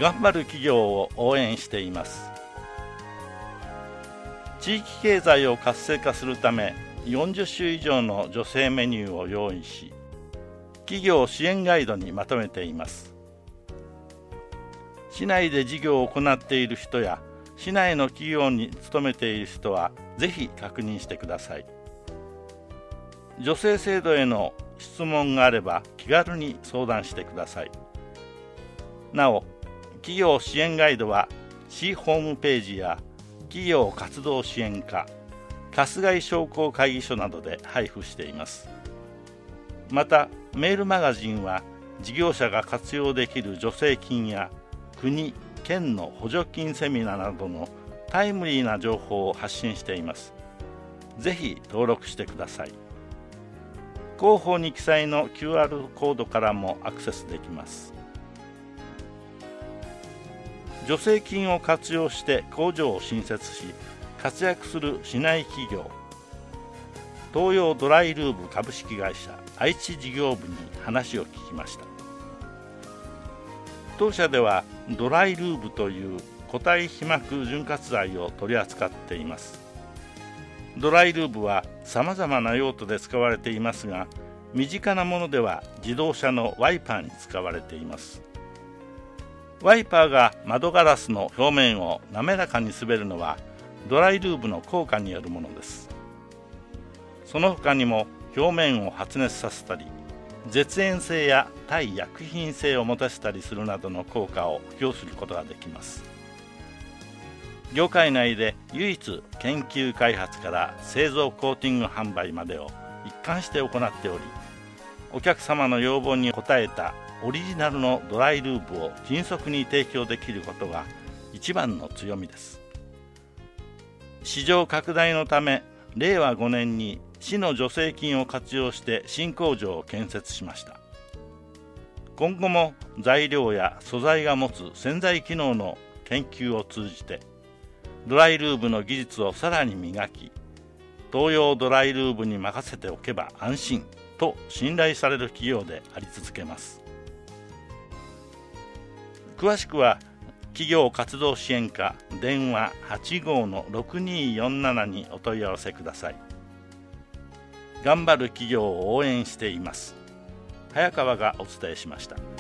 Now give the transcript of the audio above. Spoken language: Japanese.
頑張る企業を応援しています。地域経済を活性化するため40種以上の助成メニューを用意し、企業支援ガイドにまとめています。市内で事業を行っている人や市内の企業に勤めている人はぜひ確認してください。助成制度への質問があれば気軽に相談してください。なお、企業支援ガイドは市ホームページや企業活動支援課、春日井商工会議所などで配布しています。また、メールマガジンは事業者が活用できる助成金や国・県の補助金セミナーなどのタイムリーな情報を発信しています。ぜひ登録してください。広報に記載の QR コードからもアクセスできます。助成金を活用して工場を新設し活躍する市内企業、東洋ドライルーブ株式会社愛知事業部に話を聞きました。当社ではドライルーブという固体皮膜潤滑剤を取り扱っています。ドライルーブはさまざまな用途で使われていますが、身近なものでは自動車のワイパーに使われています。ワイパーが窓ガラスの表面を滑らかに滑るのはドライルーブの効果によるものです。その他にも表面を発熱させたり、絶縁性や耐薬品性を持たせたりするなどの効果を付与することができます。業界内で唯一研究開発から製造コーティング販売までを一貫して行っており、お客様の要望に応えたオリジナルのドライルーブを迅速に提供できることが一番の強みです。市場拡大のため令和5年に市の助成金を活用して新工場を建設しました。今後も材料や素材が持つ潜在機能の研究を通じてドライルーブの技術をさらに磨き、東洋ドライルーブに任せておけば安心と信頼される企業であり続けます。詳しくは企業活動支援課電話 85-6247 にお問い合わせください。頑張る企業を応援しています。早川がお伝えしました。